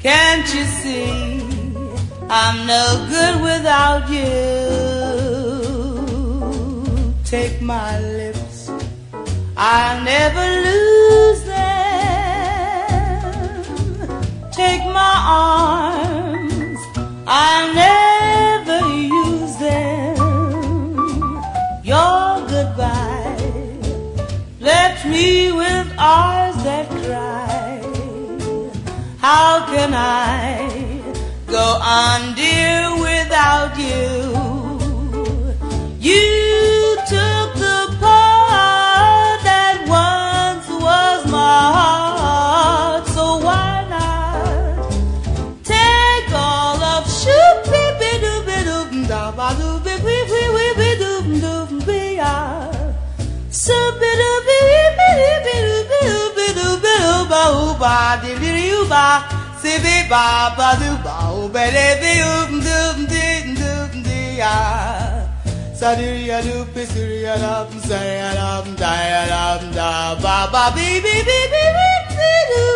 Can't you see I'm no good without you? Take my lips, I'll never lose them. Take my arms, I'll never use them. Your goodbye left me with eyes that cry. How can I go on, dear, without you? You took the part that once was my heart, so why not take all of Sadiya doop siriya dum saya dum daya dum da ba ba bi bi bi bi bi do.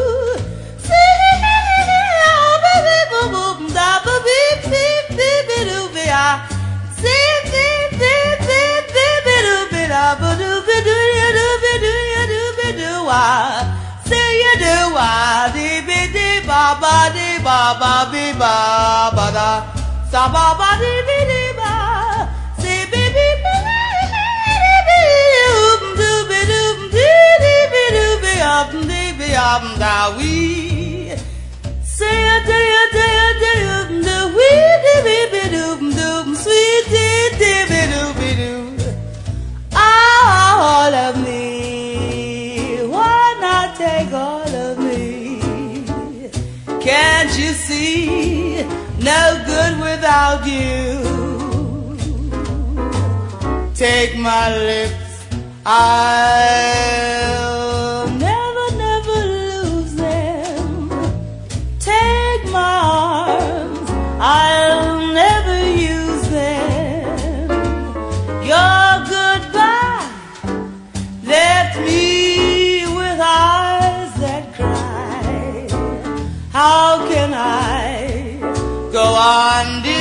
Siriya ba bi bo bo da ba bi bi bi bi do bi ya. Si si si si si bi do bi da ba do bi do ya do bi do ya do bi do wa. Say ya do wa di bi di ba ba di ba ba bi ba ba da sa ba ba di bi di ba. We say a day a day a day the we sweet all of me. Why not take all of me? Can't you see no good without you? Take my lips, I'll never lose them. Take my arms, I'll never use them. Your goodbye left me with eyes that cry. How can I go on, dear?